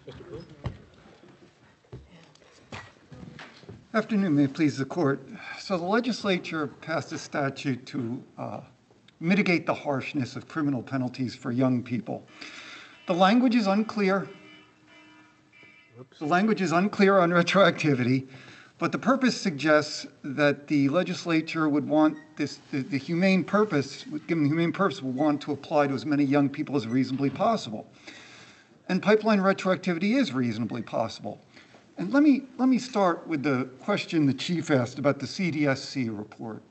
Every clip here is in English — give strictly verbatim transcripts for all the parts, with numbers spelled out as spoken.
Afternoon, may it please the court. So the legislature passed a statute to uh, mitigate the harshness of criminal penalties for young people. The language is unclear. The language is unclear on retroactivity, but the purpose suggests that the legislature would want this, the, the humane purpose, given the humane purpose, would want to apply to as many young people as reasonably possible. And pipeline retroactivity is reasonably possible. And let me, let me start with the question the chief asked about the C D S C report.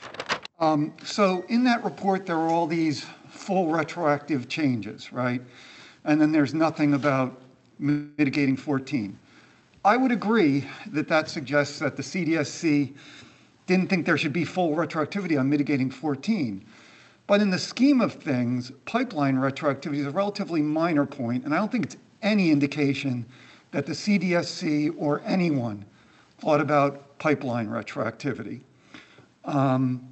Um, so in that report, there are all these full retroactive changes, right? And then there's nothing about mitigating fourteen. I would agree that that suggests that the C D S C didn't think there should be full retroactivity on mitigating fourteen. But in the scheme of things, pipeline retroactivity is a relatively minor point, and I don't think it's any indication that the C D S C or anyone thought about pipeline retroactivity. Um,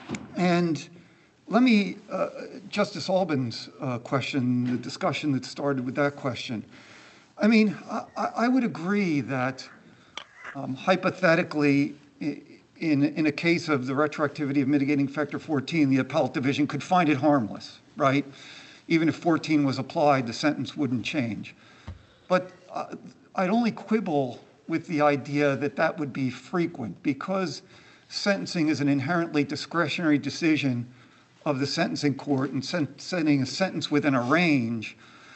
and let me, uh, Justice Albin's uh, question, the discussion that started with that question. I mean, I, I would agree that um, hypothetically, in, in a case of the retroactivity of mitigating factor fourteen, the appellate division could find it harmless, right? Even if fourteen was applied, the sentence wouldn't change. But uh, I'd only quibble with the idea that that would be frequent, because sentencing is an inherently discretionary decision of the sentencing court, and sen- setting a sentence within a range.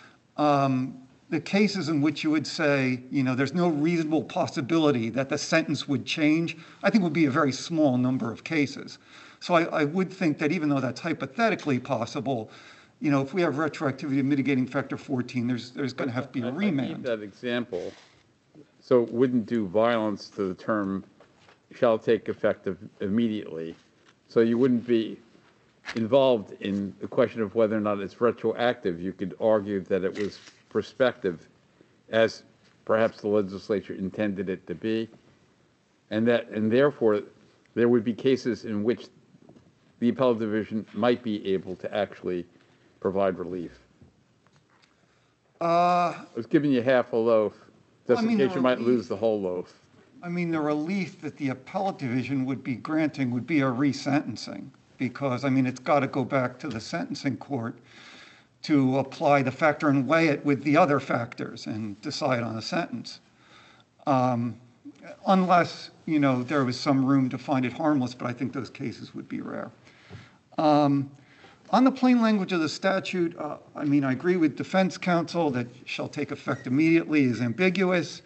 Um, the cases in which you would say, you know, there's no reasonable possibility that the sentence would change, I think would be a very small number of cases. So I, I would think that even though that's hypothetically possible, you know, if we have retroactivity of mitigating factor fourteen, there's there's going to have to be a remand. I need that example. So it wouldn't do violence to the term shall take effect immediately. So you wouldn't be involved in the question of whether or not it's retroactive. You could argue that it was prospective, as perhaps the legislature intended it to be, and that, and therefore, there would be cases in which the appellate division might be able to actually provide relief. Uh, I was giving you half a loaf, just I mean, in case you might relief- lose the whole loaf. I mean, the relief that the appellate division would be granting would be a resentencing, because, I mean, it's got to go back to the sentencing court to apply the factor and weigh it with the other factors and decide on a sentence. Um, unless, you know, there was some room to find it harmless, but I think those cases would be rare. Um, on the plain language of the statute, uh, I mean, I agree with defense counsel that shall take effect immediately is ambiguous.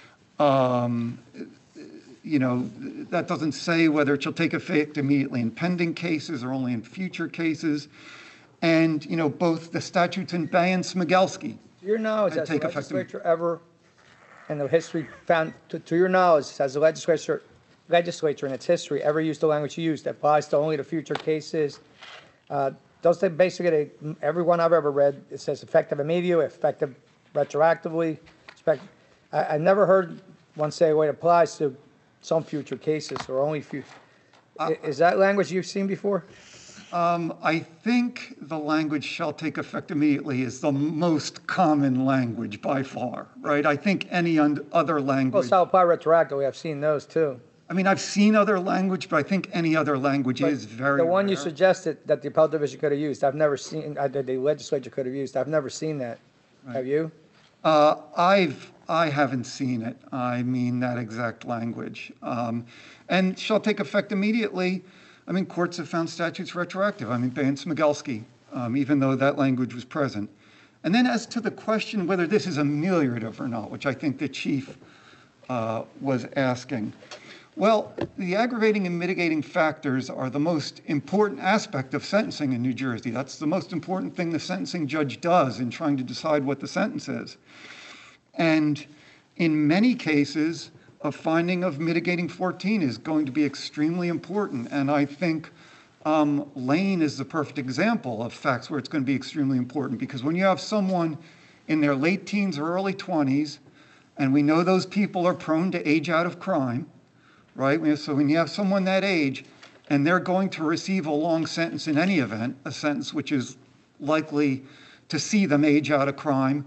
Um, you know, that doesn't say whether it shall take effect immediately in pending cases or only in future cases. And, you know, both the statutes in Bay and Smigelski. To your knowledge, has the take effect legislature ever, in the history found, to, to your knowledge, has the legislature, legislature in its history ever used the language you used that applies to only the future cases? Uh, does they basically, every one I've ever read, it says effective immediately, effective retroactively. Expect, I, I never heard one say, well, it applies to some future cases or only few. Uh, Is that language you've seen before? Um, I think the language shall take effect immediately is the most common language by far, right? I think any un- other Well, language, shall apply retroactively. I've seen those too. I mean, I've seen other language, but I think any other language But is very The one you rare. suggested that the appellate division could have used, I've never seen, uh, that the legislature could have used, I've never seen that. Have you? Uh, I've, I haven't seen it. I mean, that exact language. Um, and shall take effect immediately. I mean, courts have found statutes retroactive. I mean, Bay and Smigelski, um, even though that language was present. And then as to the question whether this is ameliorative or not, which I think the chief uh, was asking. Well, the aggravating and mitigating factors are the most important aspect of sentencing in New Jersey. That's the most important thing the sentencing judge does in trying to decide what the sentence is. And in many cases, a finding of mitigating fourteen is going to be extremely important. And I think um, Lane is the perfect example of facts where it's going to be extremely important, because when you have someone in their late teens or early twenties, and we know those people are prone to age out of crime, right? So when you have someone that age and they're going to receive a long sentence in any event, a sentence which is likely to see them age out of crime,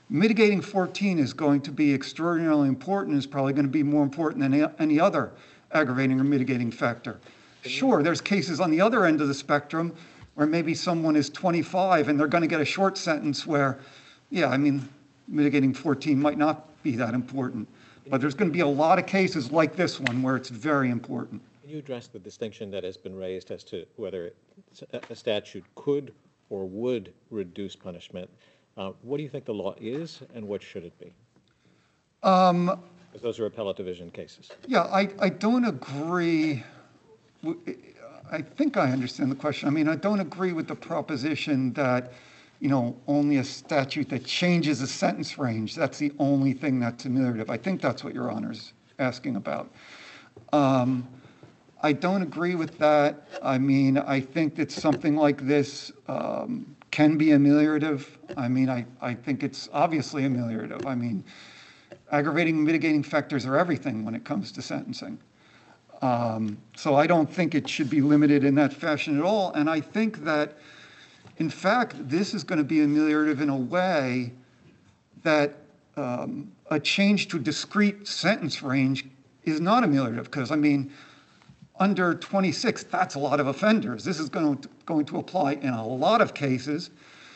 Mitigating fourteen is going to be extraordinarily important, is probably going to be more important than any- any other aggravating or mitigating factor. Sure, there's cases on the other end of the spectrum where maybe someone is twenty-five and they're going to get a short sentence where, yeah, I mean, mitigating fourteen might not be that important. But there's going to be a lot of cases like this one where it's very important. Can you address the distinction that has been raised as to whether a statute could or would reduce punishment? Uh, what do you think the law is, and what should it be? Um, because those are appellate division cases. Yeah, I, I don't agree. w- I think I understand the question. I mean, I don't agree with the proposition that, you know, only a statute that changes a sentence range, that's the only thing that's ameliorative. I think that's what Your Honor's asking about. Um, I don't agree with that. I mean, I think that something like this um, can be ameliorative. I mean, I, I think it's obviously ameliorative. I mean, aggravating and mitigating factors are everything when it comes to sentencing. Um, so I don't think it should be limited in that fashion at all. And I think that, in fact, this is going to be ameliorative in a way that um, a change to discrete sentence range is not ameliorative. Because, I mean, under twenty-six, that's a lot of offenders. This is going to, going to apply in a lot of cases.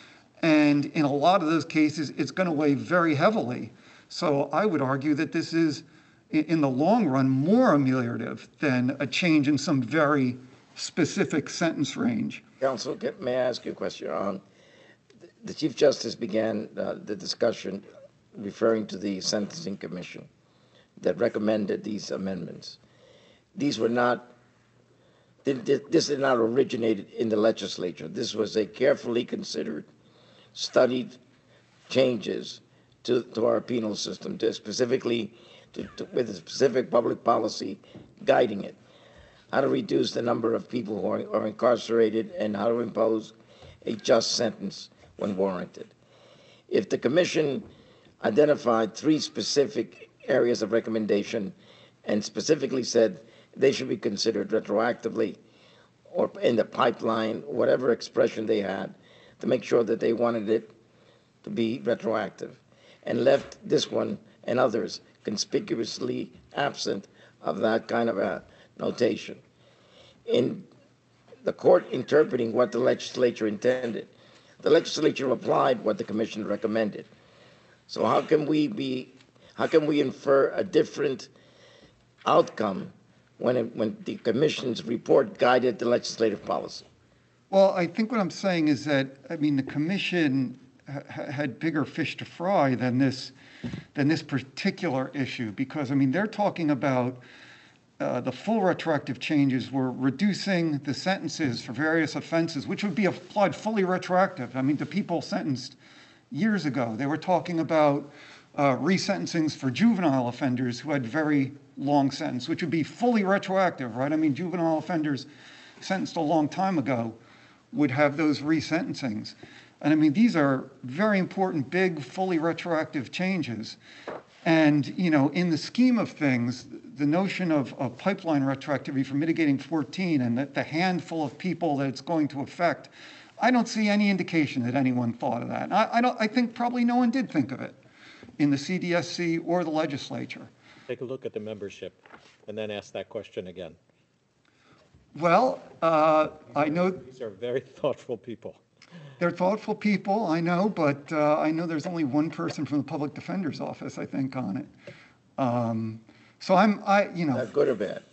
And in a lot of those cases, it's going to weigh very heavily. So I would argue that this is, in the long run, more ameliorative than a change in some very specific sentence range. Counsel, can- may I ask you a question? Um, The Chief Justice began uh, the discussion referring to the Sentencing Commission that recommended these amendments. These were not, th- th- this did not originate in the legislature. This was a carefully considered, studied changes to, to our penal system, to specifically to, to, with a specific public policy guiding it. How to reduce the number of people who are, are incarcerated and how to impose a just sentence when warranted. If the commission identified three specific areas of recommendation and specifically said they should be considered retroactively or in the pipeline, whatever expression they had, to make sure that they wanted it to be retroactive, and left this one and others conspicuously absent of that kind of a notation. In the court interpreting what the legislature intended, the legislature applied what the commission recommended. So how can we be, how can we infer a different outcome when it, when the commission's report guided the legislative policy? Well, I think what I'm saying is that, I mean, the commission ha- had bigger fish to fry than this, than this particular issue, because, I mean, they're talking about uh, the full retroactive changes were reducing the sentences for various offenses, which would be applied fully retroactive. I mean, to people sentenced years ago. They were talking about uh, resentencings for juvenile offenders who had very long sentence, which would be fully retroactive, right? I mean, juvenile offenders sentenced a long time ago would have those resentencings. And I mean, these are very important, big, fully retroactive changes. And, you know, in the scheme of things, the notion of, of pipeline retroactivity for mitigating fourteen and that the handful of people that it's going to affect, I don't see any indication that anyone thought of that. I, I don't. I think probably no one did think of it in the C D S C or the legislature. Take a look at the membership and then ask that question again. Well, uh, I know These are very thoughtful people. they're thoughtful people, I know, but uh, I know there's only one person from the public defender's office, I think, on it. Um, so I'm, I, you know, Not good or bad?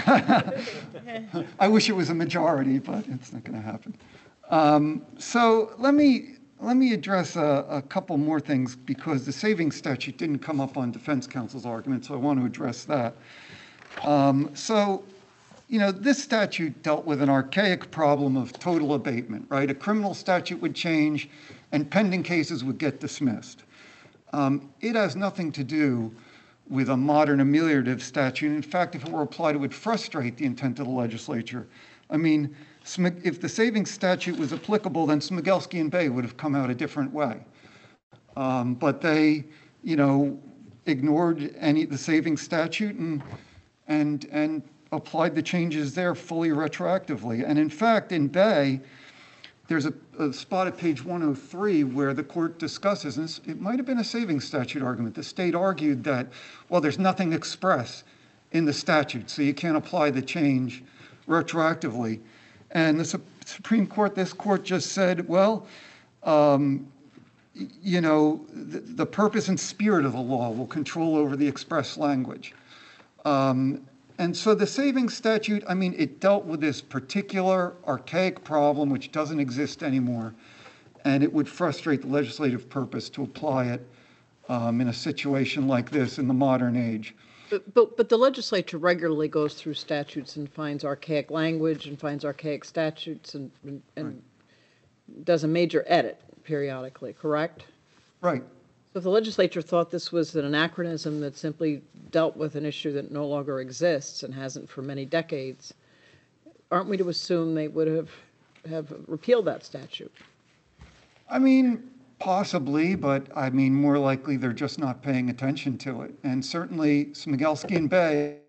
I wish it was a majority, but it's not going to happen. Um, so let me let me address a, a couple more things, because the savings statute didn't come up on defense counsel's argument, so I want to address that. Um, so, you know, this statute dealt with an archaic problem of total abatement, right? A criminal statute would change and pending cases would get dismissed. Um, it has nothing to do with a modern ameliorative statute. In fact, if it were applied, it would frustrate the intent of the legislature. I mean, if the savings statute was applicable, then Smigelski and Bay would have come out a different way. Um, but they, you know, ignored any the savings statute and and and applied the changes there fully retroactively. And in fact, in Bay, there's a, a spot at page one oh three where the court discusses, and this, it might have been a savings statute argument. The state argued that, well, there's nothing express in the statute, so you can't apply the change retroactively. And the Sup- Supreme Court, this court just said, well, um, y- you know, the, the purpose and spirit of the law will control over the express language. Um, And so the savings statute, I mean, it dealt with this particular archaic problem which doesn't exist anymore, and it would frustrate the legislative purpose to apply it um, in a situation like this in the modern age. But, but, but the legislature regularly goes through statutes and finds archaic language and finds archaic statutes and, and, and does a major edit periodically, correct? Right. So if the legislature thought this was an anachronism that simply dealt with an issue that no longer exists and hasn't for many decades, aren't we to assume they would have, have repealed that statute? I mean, possibly, but I mean, more likely they're just not paying attention to it. And certainly Smigelski and Bay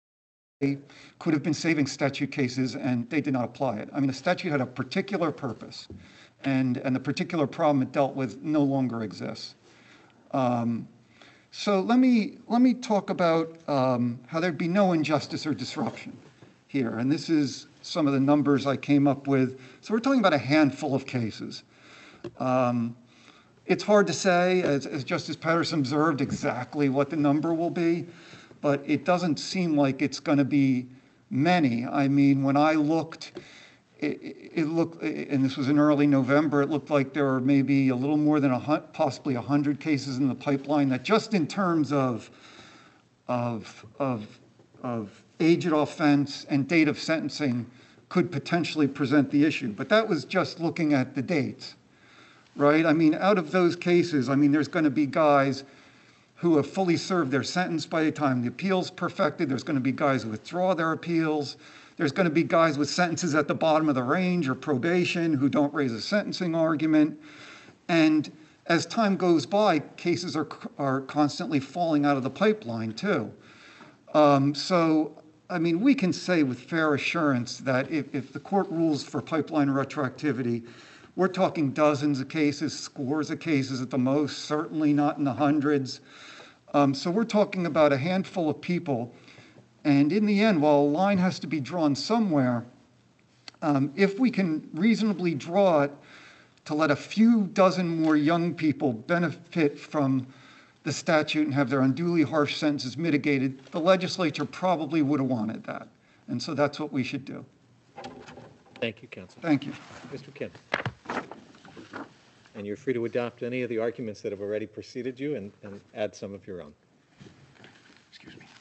could have been savings statute cases and they did not apply it. I mean, the statute had a particular purpose and, and the particular problem it dealt with no longer exists. Um, so let me, let me talk about um, how there'd be no injustice or disruption here. And this is some of the numbers I came up with. So we're talking about a handful of cases. Um, it's hard to say, as, as Justice Patterson observed, exactly what the number will be, but it doesn't seem like it's going to be many. I mean, when I looked, it, it looked, and this was in early November, it looked like there were maybe a little more than a possibly a hundred cases in the pipeline that just in terms of, of, of, of age of offense and date of sentencing could potentially present the issue. But that was just looking at the dates, right? I mean, out of those cases, I mean, there's going to be guys who have fully served their sentence by the time the appeal's perfected. There's going to be guys who withdraw their appeals. There's going to be guys with sentences at the bottom of the range or probation who don't raise a sentencing argument. And as time goes by, cases are, are constantly falling out of the pipeline too. Um, so, I mean, we can say with fair assurance that if, if the court rules for pipeline retroactivity, we're talking dozens of cases, scores of cases at the most, certainly not in the hundreds. Um, so we're talking about a handful of people. And in the end, while a line has to be drawn somewhere, um, if we can reasonably draw it to let a few dozen more young people benefit from the statute and have their unduly harsh sentences mitigated, the legislature probably would have wanted that. And so that's what we should do. Thank you, counsel. Thank you. Mister Kim. And you're free to adopt any of the arguments that have already preceded you and, and add some of your own. Excuse me.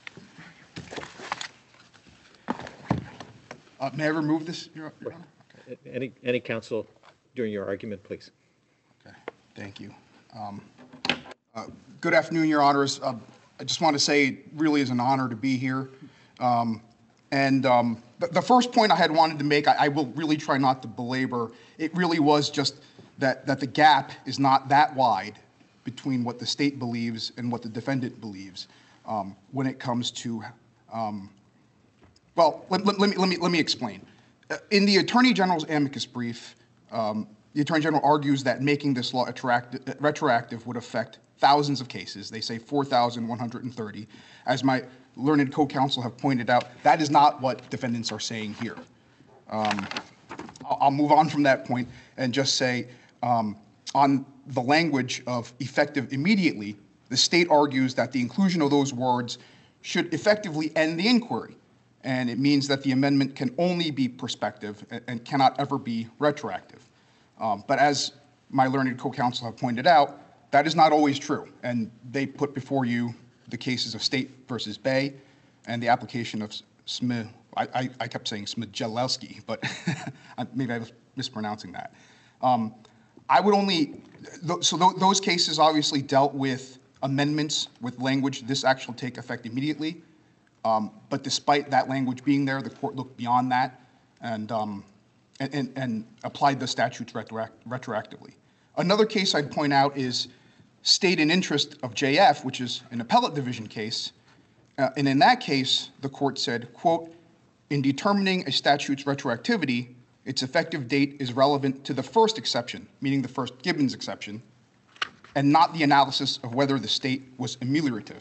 Uh, may I remove this, Your, Your Honor? Okay. Any, any counsel during your argument, please. Okay, thank you. Um, uh, good afternoon, Your Honors. Uh, I just want to say it really is an honor to be here. Um, and um, the, the first point I had wanted to make, I, I will really try not to belabor, it really was just that, that the gap is not that wide between what the state believes and what the defendant believes um, when it comes to um, Well, let, let, let, me, let, me, let me explain. Uh, in the Attorney General's amicus brief, um, the Attorney General argues that making this law attractive, retroactive would affect thousands of cases. They say four thousand one hundred thirty. As my learned co-counsel have pointed out, that is not what defendants are saying here. Um, I'll, I'll move on from that point and just say um, on the language of effective immediately, the state argues that the inclusion of those words should effectively end the inquiry. And it means that the amendment can only be prospective and, and cannot ever be retroactive. Um, but as my learned co-counsel have pointed out, that is not always true. And they put before you the cases of State versus Bay and the application of Smith. I, I, I kept saying Smigelski, but maybe I was mispronouncing that. Um, I would only, th so th those cases obviously dealt with amendments with language, this actually take effect immediately. Um, but despite that language being there, the court looked beyond that and, um, and, and, and applied the statutes retroact retroactively. Another case I'd point out is State in Interest of J F, which is an appellate division case. Uh, and in that case, the court said, quote, in determining a statute's retroactivity, its effective date is relevant to the first exception, meaning the first Gibbons exception, and not the analysis of whether the state was ameliorative.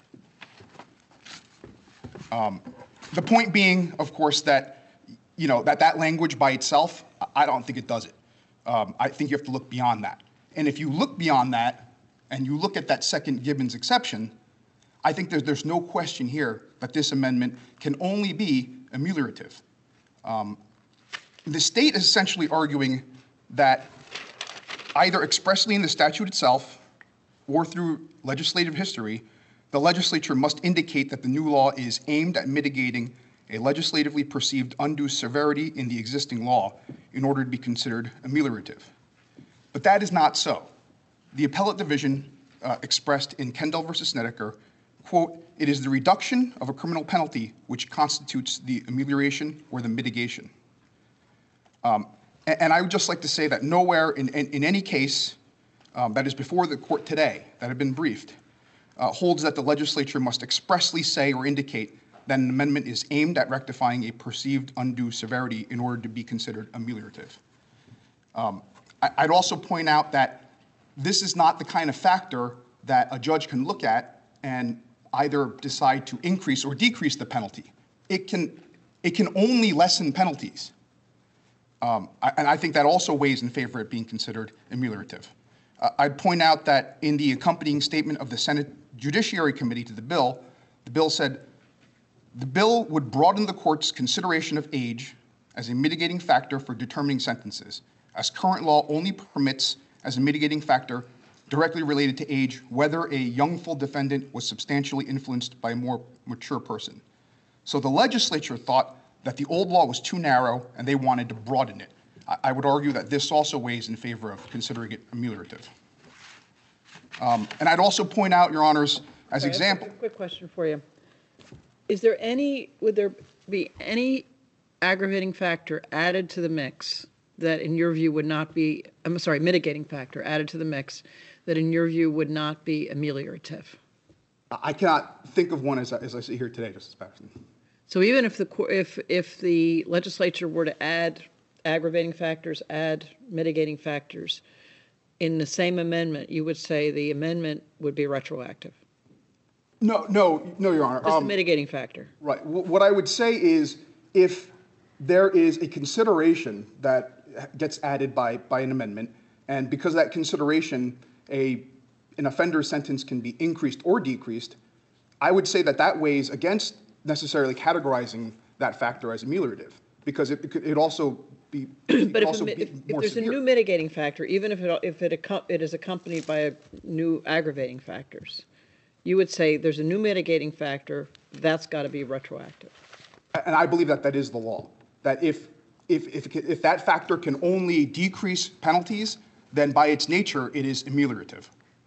Um, the point being, of course, that, you know, that that language by itself, I don't think it does it. Um, I think you have to look beyond that. And if you look beyond that, and you look at that second Gibbons exception, I think there's, there's no question here that this amendment can only be ameliorative. Um, the state is essentially arguing that either expressly in the statute itself or through legislative history, the legislature must indicate that the new law is aimed at mitigating a legislatively perceived undue severity in the existing law in order to be considered ameliorative. But that is not so. The appellate division uh, expressed in Kendall versus Snedeker, quote, "It is the reduction of a criminal penalty which constitutes the amelioration or the mitigation." Um, and, and I would just like to say that nowhere in, in, in any case um, that is before the court today that have been briefed uh, holds that the legislature must expressly say or indicate that an amendment is aimed at rectifying a perceived undue severity in order to be considered ameliorative. Um, I, I'd also point out that this is not the kind of factor that a judge can look at and either decide to increase or decrease the penalty. It can, it can only lessen penalties. Um, I, and I think that also weighs in favor of it being considered ameliorative. Uh, I'd point out that in the accompanying statement of the Senate Judiciary Committee to the bill, the bill said, "The bill would broaden the court's consideration of age as a mitigating factor for determining sentences, as current law only permits as a mitigating factor directly related to age whether a young full defendant was substantially influenced by a more mature person." So the legislature thought that the old law was too narrow and they wanted to broaden it. I, I would argue that this also weighs in favor of considering it ameliorative. Um, and I'd also point out, Your Honors, as Sorry, example. Quick question for you. Is there any, would there be any aggravating factor added to the mix that in your view would not be, I'm sorry, mitigating factor added to the mix that in your view would not be ameliorative? I cannot think of one as I, as I sit here today, Justice Patterson. So even if the co- if if the legislature were to add aggravating factors, add mitigating factors in the same amendment, you would say the amendment would be retroactive? No, no, no, Your Honor. Just Um, the mitigating factor. Right. Wh- What I would say is if there is a consideration that gets added by, by an amendment, and because of that consideration, a, an offender's sentence can be increased or decreased, I would say that that weighs against necessarily categorizing that factor as ameliorative, because it, it could it also be, it But if, also a mi- be if, if more there's severe. a new mitigating factor, even if it if it, accom- it is accompanied by a new aggravating factors, you would say there's a new mitigating factor, that's got to be retroactive. And I believe that that is the law. That if if if if that factor can only decrease penalties, then by its nature it is ameliorative.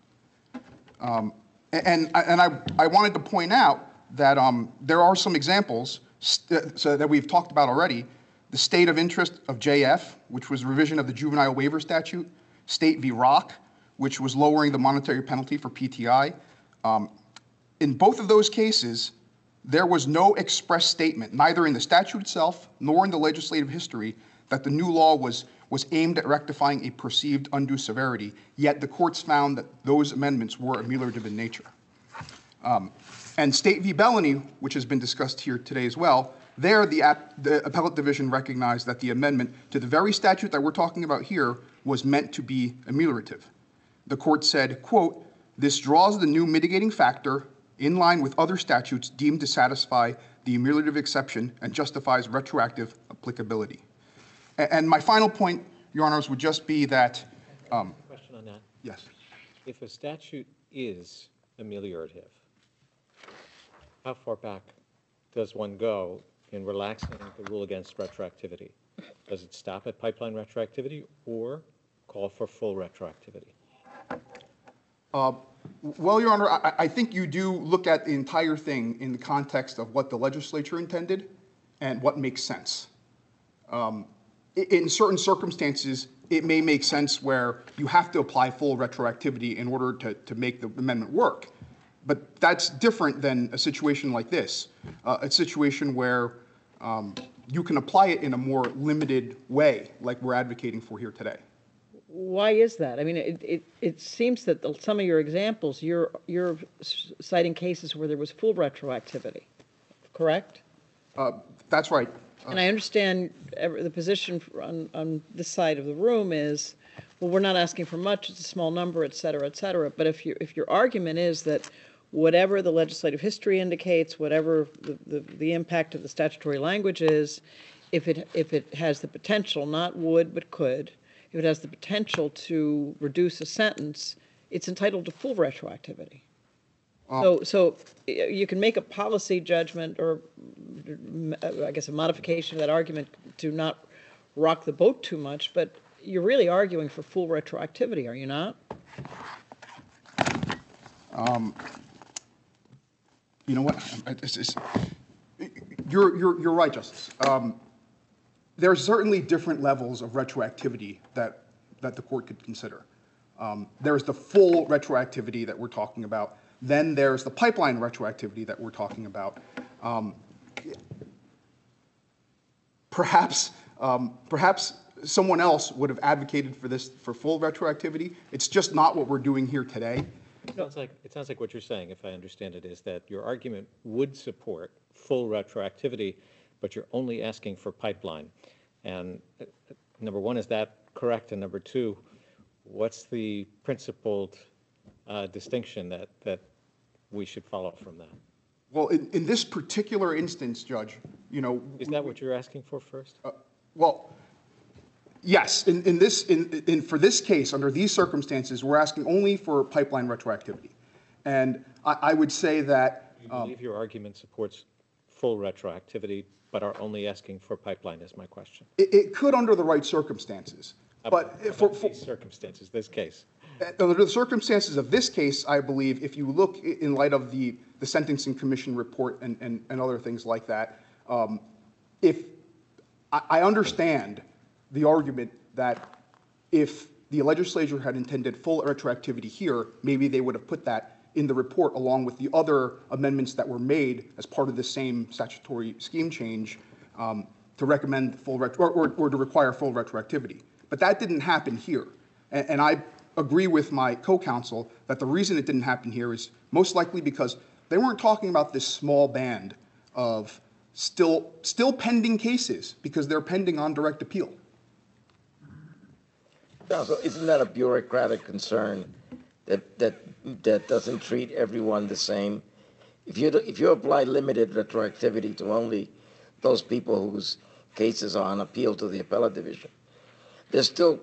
Um, and and I I wanted to point out that um, there are some examples st- so that we've talked about already. The state of interest of J F, which was a revision of the juvenile waiver statute, State v. Rock, which was lowering the monetary penalty for P T I. Um, in both of those cases, there was no express statement, neither in the statute itself nor in the legislative history, that the new law was, was aimed at rectifying a perceived undue severity, yet the courts found that those amendments were ameliorative in nature. Um, and State v. Bellany, which has been discussed here today as well, there the, app, the appellate division recognized that the amendment to the very statute that we're talking about here was meant to be ameliorative. The court said, quote, "This draws the new mitigating factor in line with other statutes deemed to satisfy the ameliorative exception and justifies retroactive applicability." And, and my final point, Your Honors, would just be that, um, Question on that. yes. If a statute is ameliorative, how far back does one go in relaxing the rule against retroactivity? Does it stop at pipeline retroactivity or call for full retroactivity? Uh, well, Your Honor, I, I think you do look at the entire thing in the context of what the legislature intended and what makes sense. Um, in certain circumstances, it may make sense where you have to apply full retroactivity in order to, to make the amendment work. But that's different than a situation like this, uh, a situation where um, you can apply it in a more limited way, like we're advocating for here today. Why is that? I mean, it, it, it seems that the, some of your examples, you're, you're citing cases where there was full retroactivity, correct? Uh, That's right. And I understand ev- the position on, on this side of the room is, well, we're not asking for much, it's a small number, et cetera, et cetera. But if you, if your argument is that whatever the legislative history indicates, whatever the, the, the impact of the statutory language is, if it, if it has the potential, not would, but could, if it has the potential to reduce a sentence, it's entitled to full retroactivity. So, so y- you can make a policy judgment or, mm, I guess, a modification of that argument to not rock the boat too much, but you're really arguing for full retroactivity, are you not? You know what? It's, it's, you're, you're, you're right, Justice. Um, there are certainly different levels of retroactivity that, that the court could consider. Um, there's the full retroactivity that we're talking about. Then there's the pipeline retroactivity that we're talking about. Um, perhaps, um, perhaps someone else would have advocated for this for full retroactivity. It's just not what we're doing here today. It sounds like, it sounds like what you're saying, if I understand it, is that your argument would support full retroactivity, but you're only asking for pipeline. And uh, number one, is that correct? And number two, what's the principled uh, distinction that, that we should follow from that? Well, in, in this particular instance, Judge, you know. Is that what you're asking for first? Uh, well, yes. In, in this, in, in for this case, under these circumstances, we're asking only for pipeline retroactivity, and I, I would say that. Do you believe your argument supports full retroactivity, but are only asking for pipeline? Is my question. It, it could under the right circumstances, but About for, for these circumstances, this case. under the circumstances of this case, I believe if you look i- in light of the, the Sentencing Commission report and, and, and other things like that, um, if I, I understand the argument that if the legislature had intended full retroactivity here, maybe they would have put that in the report along with the other amendments that were made as part of the same statutory scheme change um, to recommend full retro, or, or, or to require full retroactivity. But that didn't happen here. And, and I agree with my co-counsel that the reason it didn't happen here is most likely because they weren't talking about this small band of still, still pending cases because they're pending on direct appeal. Counsel, isn't that a bureaucratic concern that, that, that doesn't treat everyone the same? If you, if you apply limited retroactivity to only those people whose cases are on appeal to the appellate division, there's still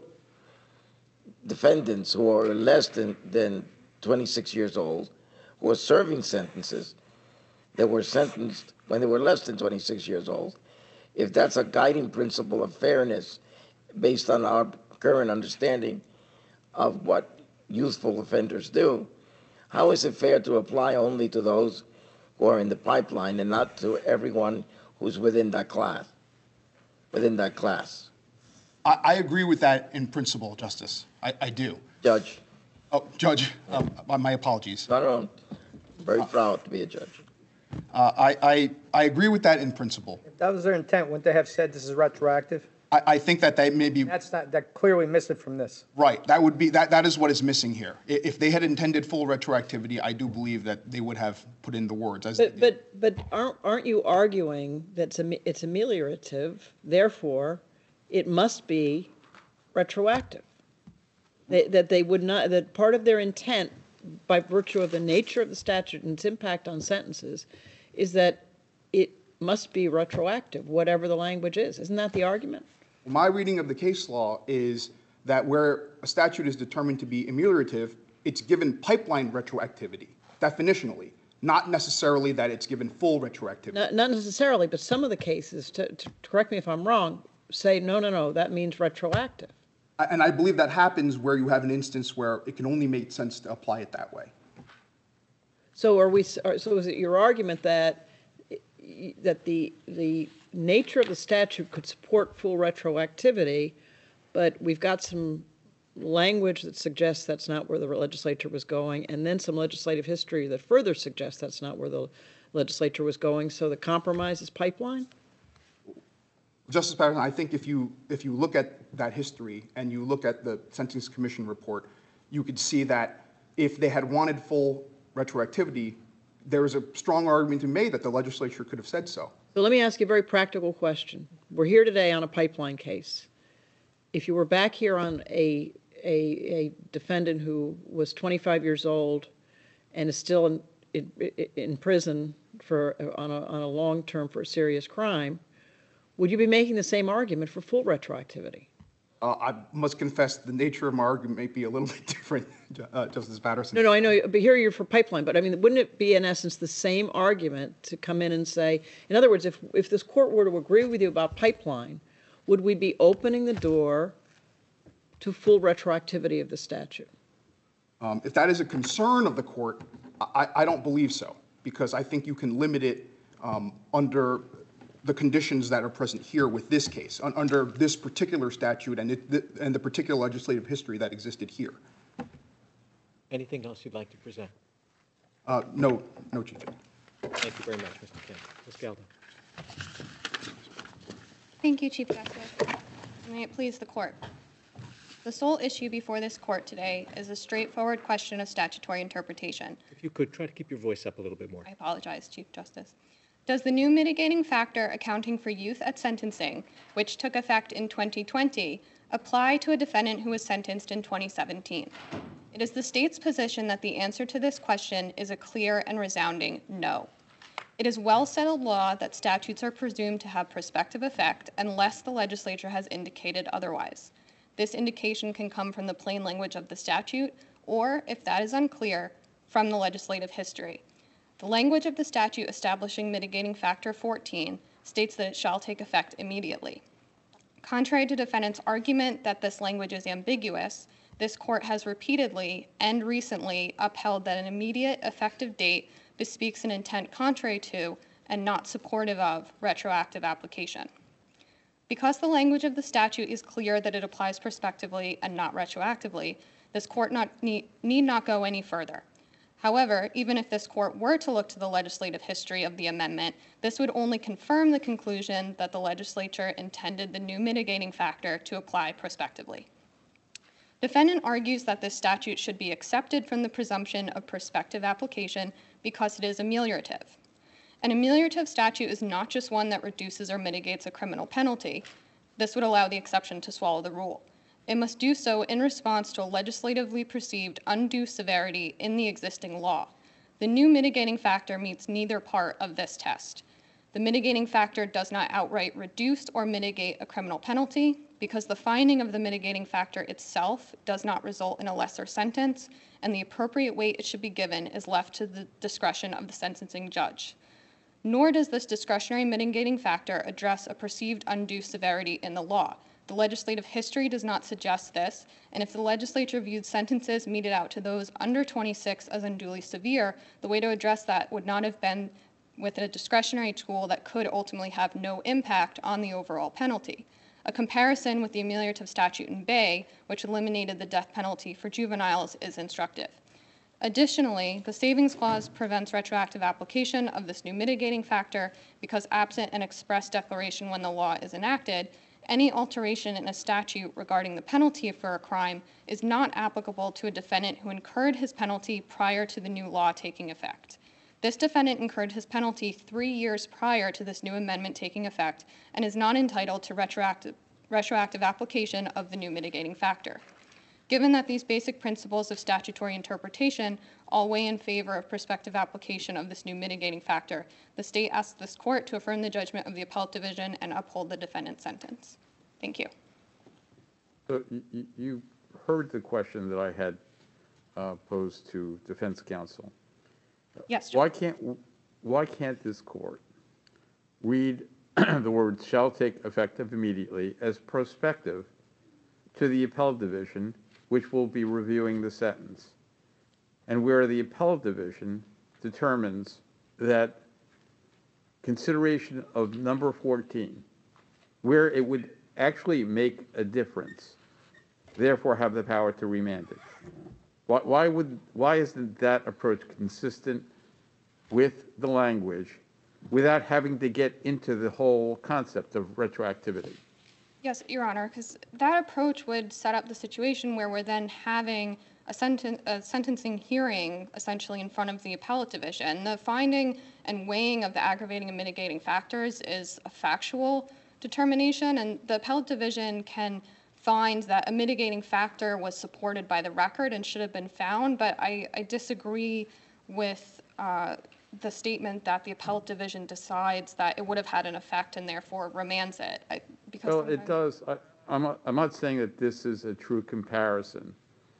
defendants who are less than, than twenty-six years old who are serving sentences that were sentenced when they were less than twenty-six years old. If that's a guiding principle of fairness based on our current understanding of what youthful offenders do, how is it fair to apply only to those who are in the pipeline and not to everyone who's within that class, within that class? I, I agree with that in principle, Justice. I, I do. Judge, Oh, Judge, uh, my apologies. not on, very proud to be a judge. Uh, I, I, I agree with that in principle. If that was their intent, wouldn't they have said this is retroactive? I, I think that they may be That's not, that clearly missed it from this. right. That would be, that, that is what is missing here. I- If they had intended full retroactivity, I do believe that they would have put in the words. As But, but, but aren't, aren't you arguing that it's, am- it's ameliorative, therefore, it must be retroactive? That, that they would not, that part of their intent, by virtue of the nature of the statute and its impact on sentences, is that it must be retroactive, whatever the language is. Isn't that the argument? My reading of the case law is that where a statute is determined to be ameliorative, it's given pipeline retroactivity, definitionally, not necessarily that it's given full retroactivity. Not, not necessarily, but some of the cases, to, to correct me if I'm wrong, say, no, no, no, that means retroactive. And I believe that happens where you have an instance where it can only make sense to apply it that way. So are we, are- so is it your argument that, that the, the nature of the statute could support full retroactivity, but we've got some language that suggests that's not where the legislature was going, and then some legislative history that further suggests that's not where the legislature was going, so the compromise is pipeline? Justice Patterson, I think if you, if you look at that history and you look at the Sentencing Commission report, you could see that if they had wanted full retroactivity, there is a strong argument to be made that the legislature could have said so. So let me ask you a very practical question. We're here today on a pipeline case. If you were back here on a, a, a defendant who was twenty-five years old and is still in, in, in prison for, on a, on a long term for a serious crime, would you be making the same argument for full retroactivity? Uh, I must confess the nature of my argument may be a little bit different, uh, Justice Patterson. No, no, I know, but here you're for pipeline, but I mean, wouldn't it be in essence the same argument to come in and say, in other words, if, if this court were to agree with you about pipeline, would we be opening the door to full retroactivity of the statute? Um, if that is a concern of the court, I, I don't believe so, because I think you can limit it um, under the conditions that are present here with this case, un under this particular statute and, it, the, and the particular legislative history that existed here. Anything else you'd like to present? Uh, no, no, Chief Judge. Thank you very much, Mister Kent. Miz Gelder. Thank you, Chief Justice. May it please the court. The sole issue before this court today is a straightforward question of statutory interpretation. If you could, try to keep your voice up a little bit more. I apologize, Chief Justice. Does the new mitigating factor accounting for youth at sentencing, which took effect in twenty twenty, apply to a defendant who was sentenced in twenty seventeen? It is the state's position that the answer to this question is a clear and resounding no. It is well-settled law that statutes are presumed to have prospective effect unless the legislature has indicated otherwise. This indication can come from the plain language of the statute, or, if that is unclear, from the legislative history. The language of the statute establishing mitigating factor fourteen states that it shall take effect immediately. Contrary to defendant's argument that this language is ambiguous, this court has repeatedly and recently upheld that an immediate effective date bespeaks an intent contrary to and not supportive of retroactive application. Because the language of the statute is clear that it applies prospectively and not retroactively, this court not need, need not go any further. However, even if this court were to look to the legislative history of the amendment, this would only confirm the conclusion that the legislature intended the new mitigating factor to apply prospectively. Defendant argues that this statute should be accepted from the presumption of prospective application because it is ameliorative. An ameliorative statute is not just one that reduces or mitigates a criminal penalty. This would allow the exception to swallow the rule. It must do so in response to a legislatively perceived undue severity in the existing law. The new mitigating factor meets neither part of this test. The mitigating factor does not outright reduce or mitigate a criminal penalty because the finding of the mitigating factor itself does not result in a lesser sentence, and the appropriate weight it should be given is left to the discretion of the sentencing judge. Nor does this discretionary mitigating factor address a perceived undue severity in the law. The legislative history does not suggest this, and if the legislature viewed sentences meted out to those under twenty-six as unduly severe, the way to address that would not have been with a discretionary tool that could ultimately have no impact on the overall penalty. A comparison with the ameliorative statute in Bay, which eliminated the death penalty for juveniles, is instructive. Additionally, the Savings Clause prevents retroactive application of this new mitigating factor because absent an express declaration when the law is enacted, any alteration in a statute regarding the penalty for a crime is not applicable to a defendant who incurred his penalty prior to the new law taking effect. This defendant incurred his penalty three years prior to this new amendment taking effect and is not entitled to retroactive, retroactive application of the new mitigating factor. Given that these basic principles of statutory interpretation all weigh in favor of prospective application of this new mitigating factor, the state asks this court to affirm the judgment of the Appellate Division and uphold the defendant's sentence. Thank you. So you, you heard the question that I had uh, posed to defense counsel. Yes, Why can't, why can't this court read the words shall take effect immediately as prospective to the Appellate Division, which will be reviewing the sentence, and where the Appellate Division determines that consideration of number fourteen, where it would actually make a difference, therefore have the power to remand it? Why, why would, why isn't that approach consistent with the language without having to get into the whole concept of retroactivity. Yes, Your Honor, because that approach would set up the situation where we're then having a, senten- a sentencing hearing essentially in front of the appellate division. The finding and weighing of the aggravating and mitigating factors is a factual determination, and the appellate division can find that a mitigating factor was supported by the record and should have been found, but I, I disagree with uh, the statement that the appellate division decides that it would have had an effect and therefore remands it. I, because Well, it sometimes- does. I, I'm, not, I'm not saying that this is a true comparison.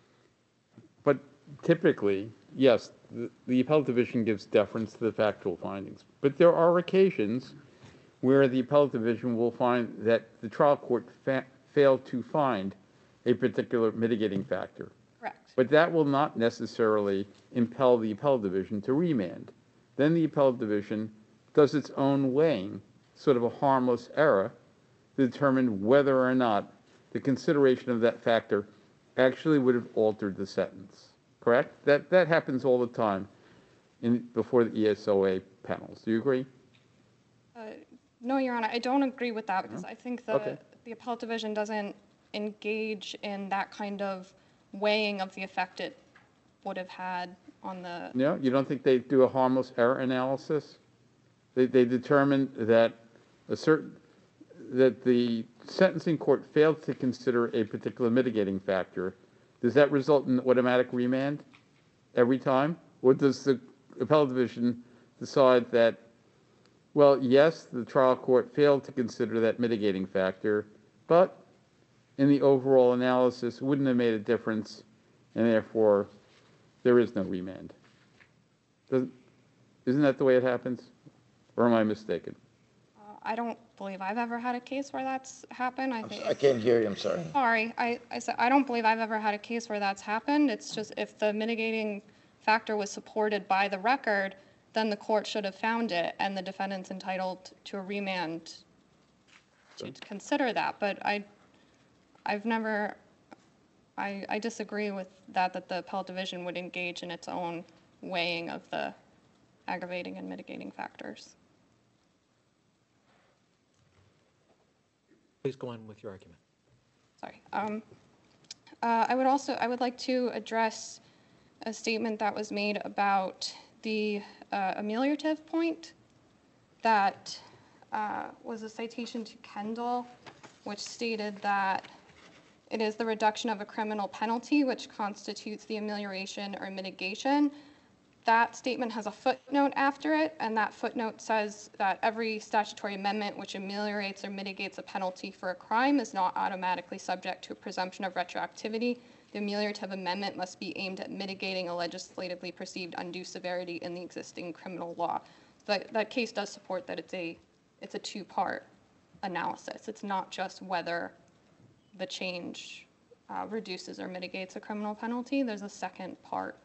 But typically, yes, the, the appellate division gives deference to the factual findings. But there are occasions where the appellate division will find that the trial court fa- failed to find a particular mitigating factor. Correct. But that will not necessarily impel the appellate division to remand. Then the appellate division does its own weighing, sort of a harmless error, to determine whether or not the consideration of that factor actually would have altered the sentence. Correct? That that happens all the time in before the E S O A panels. Do you agree? Uh, no, Your Honor, I don't agree with that because I think the, Okay. the appellate division doesn't engage in that kind of weighing of the effect it would have had on the. No, you don't think they do a harmless error analysis? They they determine that a certain that the sentencing court failed to consider a particular mitigating factor. Does that result in automatic remand every time? Or does the appellate division decide that, well, yes, the trial court failed to consider that mitigating factor, but in the overall analysis wouldn't have made a difference, and therefore there is no remand? Doesn't, isn't that the way it happens? Or am I mistaken? Uh, I don't believe I've ever had a case where that's happened. I think. I can't hear you, I'm sorry. Sorry, I, I said, I don't believe I've ever had a case where that's happened. It's just if the mitigating factor was supported by the record, then the court should have found it and the defendant's entitled to a remand to consider that. But I, I've never, I, I disagree with that, that the appellate division would engage in its own weighing of the aggravating and mitigating factors. Please go on with your argument. Sorry. Um, uh, I would also, I would like to address a statement that was made about the uh, ameliorative point that uh, was a citation to Kendall, which stated that it is the reduction of a criminal penalty which constitutes the amelioration or mitigation. That statement has a footnote after it, and that footnote says that every statutory amendment which ameliorates or mitigates a penalty for a crime is not automatically subject to a presumption of retroactivity. The ameliorative amendment must be aimed at mitigating a legislatively perceived undue severity in the existing criminal law. That, that case does support that it's a, it's a two-part analysis. It's not just whether the change uh, reduces or mitigates a criminal penalty. There's a second part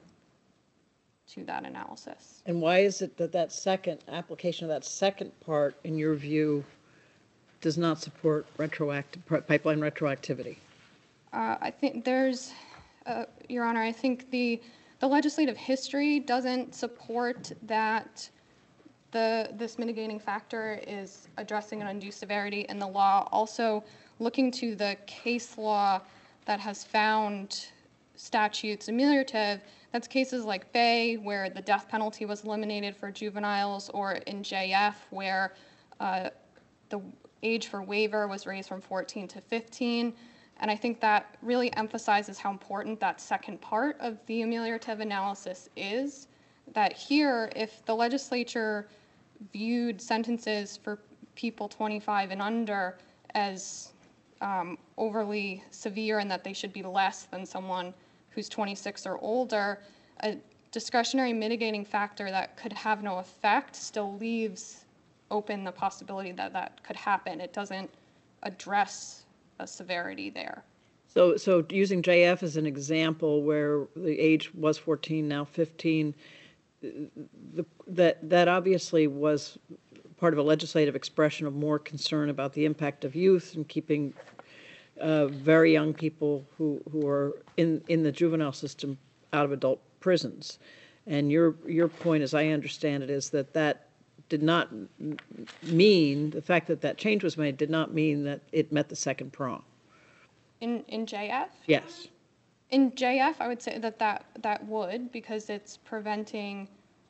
to that analysis. And why is it that that second application of that second part, in your view, does not support retroactive pipeline retroactivity? Uh, I think there's, uh, Your Honor, I think the the legislative history doesn't support that the this mitigating factor is addressing an undue severity in the law. Also, looking to the case law that has found statutes ameliorative, that's cases like Bay, where the death penalty was eliminated for juveniles, or in J F, where uh, the age for waiver was raised from fourteen to fifteen. And I think that really emphasizes how important that second part of the ameliorative analysis is. That here, if the legislature viewed sentences for people twenty-five and under as um, overly severe and that they should be less than someone who's twenty-six or older, a discretionary mitigating factor that could have no effect still leaves open the possibility that that could happen. It doesn't address a severity there. So, so using J F as an example, where the age was fourteen, now fifteen, the, that that obviously was part of a legislative expression of more concern about the impact of youth and keeping uh, very young people who, who are in, in the juvenile system out of adult prisons. And your your point, as I understand it, is that that did not m- mean, the fact that that change was made did not mean that it met the second prong. In, in J F? Yes. In J F, I would say that that, that would, because it's preventing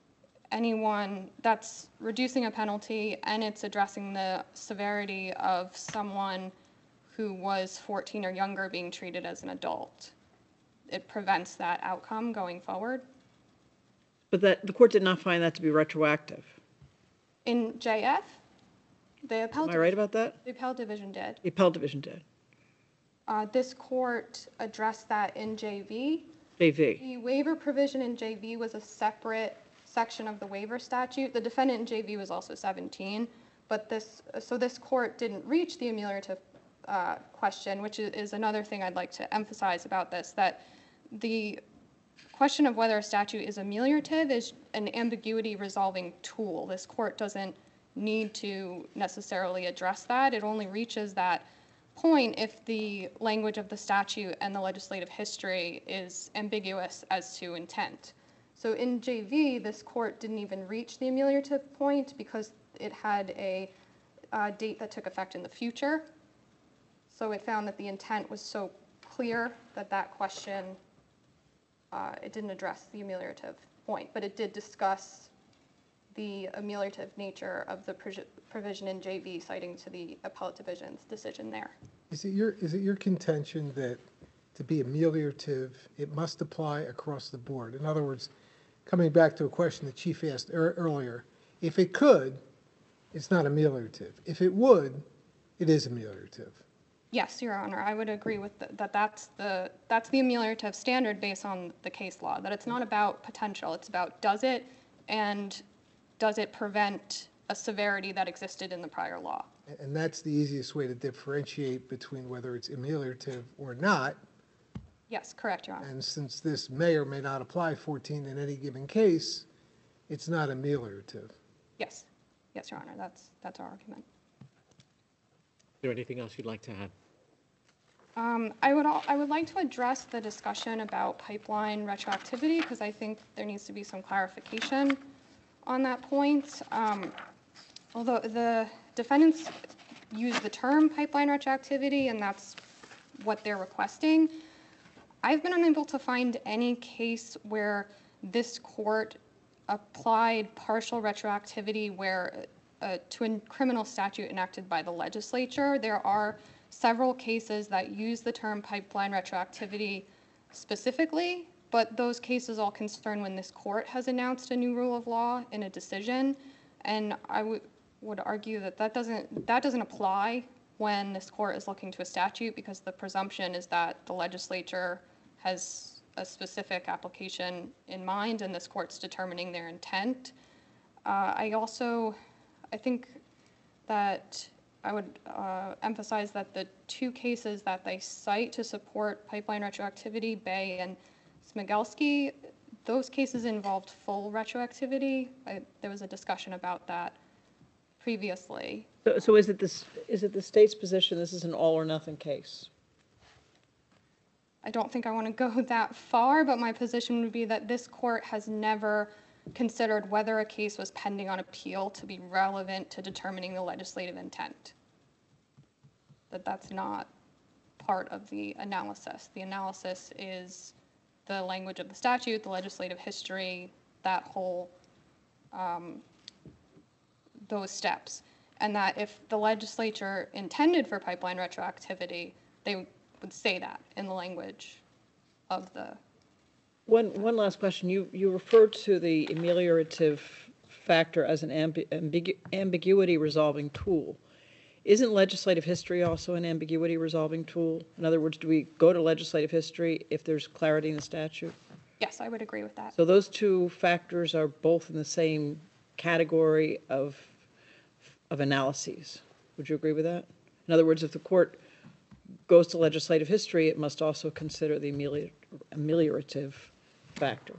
anyone, that's reducing a penalty, and it's addressing the severity of someone who was fourteen or younger being treated as an adult. It prevents that outcome going forward. But that, the court did not find that to be retroactive. In J F, the appellate. Am I right about that? The appellate division did. The appellate division did. Uh, this court addressed that in J V. J V. The waiver provision in J V was a separate section of the waiver statute. The defendant in J V was also seventeen, but this, so this court didn't reach the ameliorative uh, question, which is, is another thing I'd like to emphasize about this, that the question of whether a statute is ameliorative is an ambiguity resolving tool. This court doesn't need to necessarily address that. It only reaches that point if the language of the statute and the legislative history is ambiguous as to intent. So in J V, this court didn't even reach the ameliorative point because it had a uh, date that took effect in the future. So it found that the intent was so clear that that question, uh, it didn't address the ameliorative point, but it did discuss the ameliorative nature of the provision in J V, citing to the appellate division's decision there. Is it your, is it your contention that to be ameliorative, it must apply across the board? In other words, coming back to a question the Chief asked er earlier, if it could, it's not ameliorative. If it would, it is ameliorative. Yes, Your Honor, I would agree with the, that. That's the that's the ameliorative standard based on the case law. That it's not about potential; it's about does it, and does it prevent a severity that existed in the prior law. And that's the easiest way to differentiate between whether it's ameliorative or not. Yes, correct, Your Honor. And since this may or may not apply fourteen in any given case, it's not ameliorative. Yes, yes, Your Honor. That's that's our argument. Is there anything else you'd like to add? Um, I would al I would like to address the discussion about pipeline retroactivity because I think there needs to be some clarification on that point. Um, although the defendants use the term pipeline retroactivity, and that's what they're requesting, I've been unable to find any case where this court applied partial retroactivity where uh, to a criminal statute enacted by the legislature. There are several cases that use the term pipeline retroactivity specifically, but those cases all concern when this court has announced a new rule of law in a decision, and I would would argue that that doesn't that doesn't apply when this court is looking to a statute, because the presumption is that the legislature has a specific application in mind and this court's determining their intent. Uh, I also, I think that I would uh, emphasize that the two cases that they cite to support pipeline retroactivity, Bay and Smigelski, those cases involved full retroactivity. I, there was a discussion about that previously. So, so is it this, is it the state's position this is an all or nothing case? I don't think I want to go that far, but my position would be that this court has never considered whether a case was pending on appeal to be relevant to determining the legislative intent. That that's not part of the analysis. The analysis is the language of the statute, the legislative history, that whole, um, those steps. And that if the legislature intended for pipeline retroactivity, they would say that in the language of the. One, one last question. You, you referred to the ameliorative factor as an ambi ambigu ambiguity resolving tool. Isn't legislative history also an ambiguity resolving tool? In other words, do we go to legislative history if there's clarity in the statute? Yes, I would agree with that. So those two factors are both in the same category of, of analyses. Would you agree with that? In other words, if the court goes to legislative history, it must also consider the amelior ameliorative factor.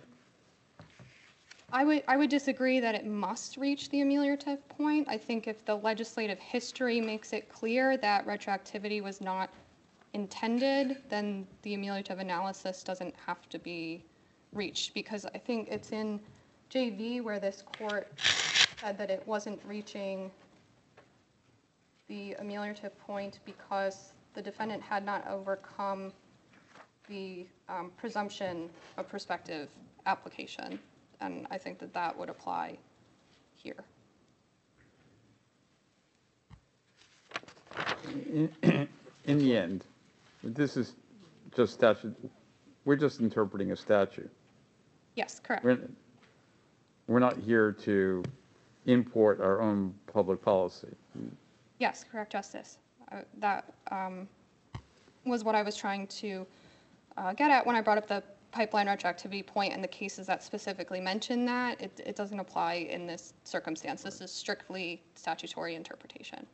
I would, I would disagree that it must reach the ameliorative point. I think if the legislative history makes it clear that retroactivity was not intended, then the ameliorative analysis doesn't have to be reached, because I think it's in J V where this court said that it wasn't reaching the ameliorative point because the defendant had not overcome the um, presumption of prospective application. And I think that that would apply here. In, in the end, this is just statute, we're just interpreting a statute. Yes, correct. We're, we're not here to import our own public policy. Yes, correct, Justice. Uh, that um, was what I was trying to uh, get at when I brought up the pipeline retroactivity point and the cases that specifically mention that. It, it doesn't apply in this circumstance. This is strictly statutory interpretation.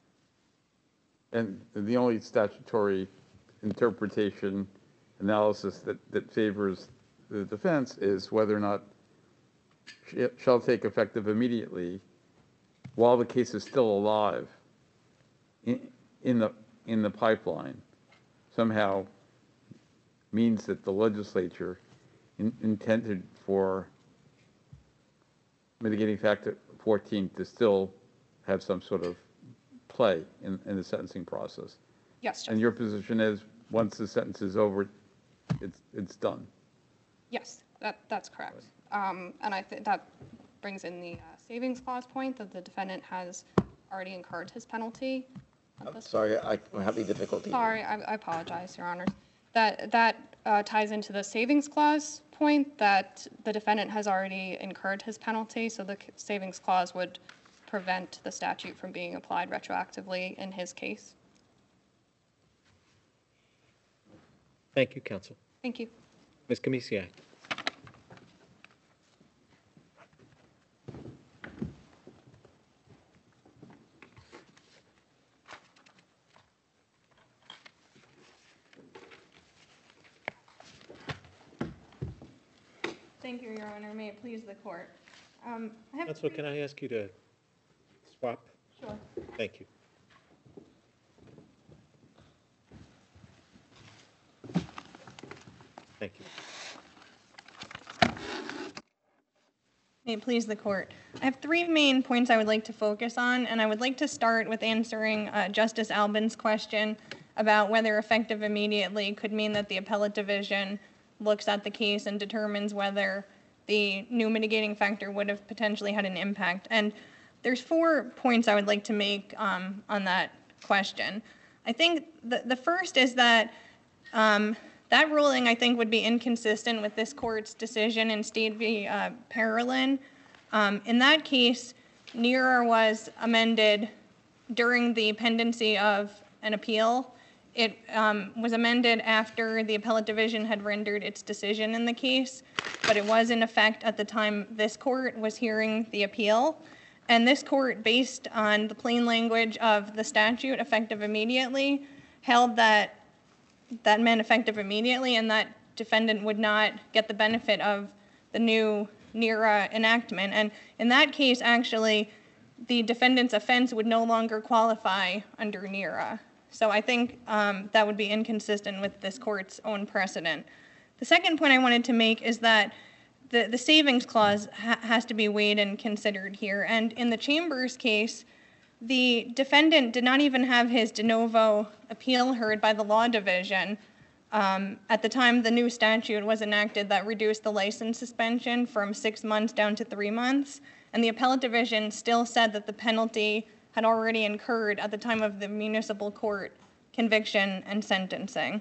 And the only statutory interpretation analysis that, that favors the defense is whether or not sh- shall take effective immediately while the case is still alive in, in the in the pipeline somehow means that the legislature in, intended for mitigating factor fourteen to still have some sort of play in, in the sentencing process. Yes, Justice. And your position is once the sentence is over, it's it's done. Yes, that, that's correct. Um, and I think that brings in the uh, savings clause point that the defendant has already incurred his penalty. I'm sorry, I- I'm having difficulty. Sorry, I, I apologize, Your Honor. That, that uh, ties into the savings clause point that the defendant has already incurred his penalty, so the savings clause would prevent the statute from being applied retroactively in his case. Thank you, counsel. Thank you. Miz Kamisiak. Thank you, Your Honor. May it please the court. Um, I have Counsel, three- can I ask you to swap? Sure. Thank you. Thank you. May it please the court. I have three main points I would like to focus on, and I would like to start with answering uh, Justice Albin's question about whether effective immediately could mean that the appellate division looks at the case and determines whether the new mitigating factor would have potentially had an impact. And there's four points I would like to make um, on that question. I think the, the first is that um, that ruling, I think, would be inconsistent with this court's decision in State v. Uh, Parolin. Um, in that case, NERA was amended during the pendency of an appeal. It um, was amended after the appellate division had rendered its decision in the case, but it was in effect at the time this court was hearing the appeal. And this court, based on the plain language of the statute, effective immediately, held that that meant effective immediately, and that defendant would not get the benefit of the new NERA enactment. And in that case, actually, the defendant's offense would no longer qualify under NERA. So I think um, that would be inconsistent with this court's own precedent. The second point I wanted to make is that the, the savings clause ha has to be weighed and considered here. And in the Chambers case, the defendant did not even have his de novo appeal heard by the law division um, at the time the new statute was enacted that reduced the license suspension from six months down to three months. And the appellate division still said that the penalty had already incurred at the time of the municipal court conviction and sentencing.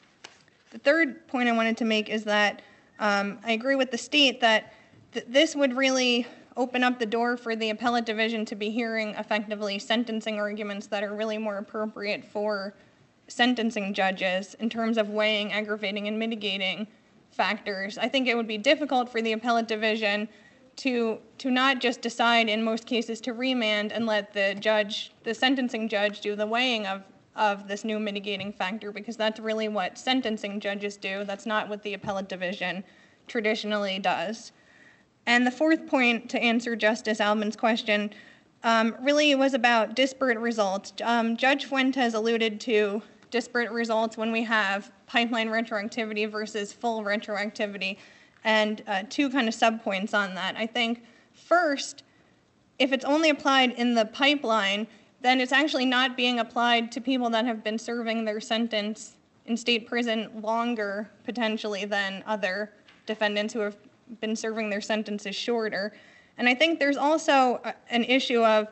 The third point I wanted to make is that um, I agree with the state that th this would really open up the door for the appellate division to be hearing effectively sentencing arguments that are really more appropriate for sentencing judges in terms of weighing aggravating and mitigating factors. I think it would be difficult for the appellate division to to not just decide in most cases to remand and let the judge, the sentencing judge, do the weighing of, of this new mitigating factor, because that's really what sentencing judges do. That's not what the appellate division traditionally does. And the fourth point, to answer Justice Albin's question, um, really was about disparate results. Um, Judge Fuentes alluded to disparate results when we have pipeline retroactivity versus full retroactivity, and uh, two kind of subpoints on that. I think first, if it's only applied in the pipeline, then it's actually not being applied to people that have been serving their sentence in state prison longer, potentially, than other defendants who have been serving their sentences shorter. And I think there's also a, an issue of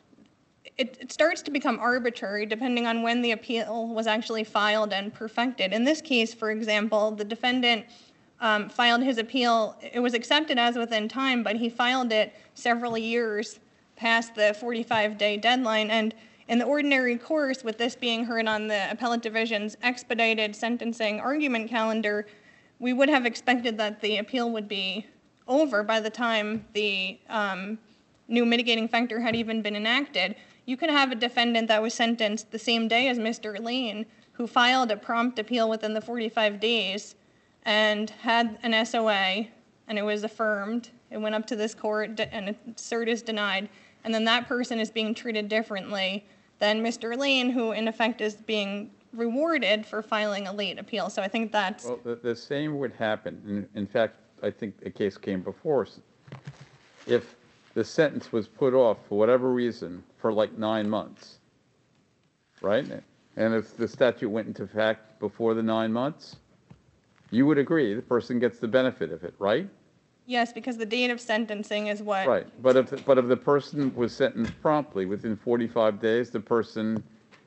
it, it starts to become arbitrary depending on when the appeal was actually filed and perfected. In this case, for example, the defendant um, filed his appeal. It was accepted as within time, but he filed it several years past the forty-five day deadline. And in the ordinary course, with this being heard on the appellate division's expedited sentencing argument calendar, we would have expected that the appeal would be over by the time the um, new mitigating factor had even been enacted. You could have a defendant that was sentenced the same day as Mister Lane, who filed a prompt appeal within the forty-five days and had an S O A, and it was affirmed. It went up to this court, and cert is denied. And then that person is being treated differently than Mister Lane, who in effect is being rewarded for filing a late appeal. So I think that's... Well, the, the same would happen. In, in fact, I think a case came before us. If the sentence was put off for whatever reason for like nine months, right? And if the statute went into effect before the nine months, you would agree the person gets the benefit of it, right? Yes, because the date of sentencing is what... Right, but if, but if the person was sentenced promptly, within forty-five days, the person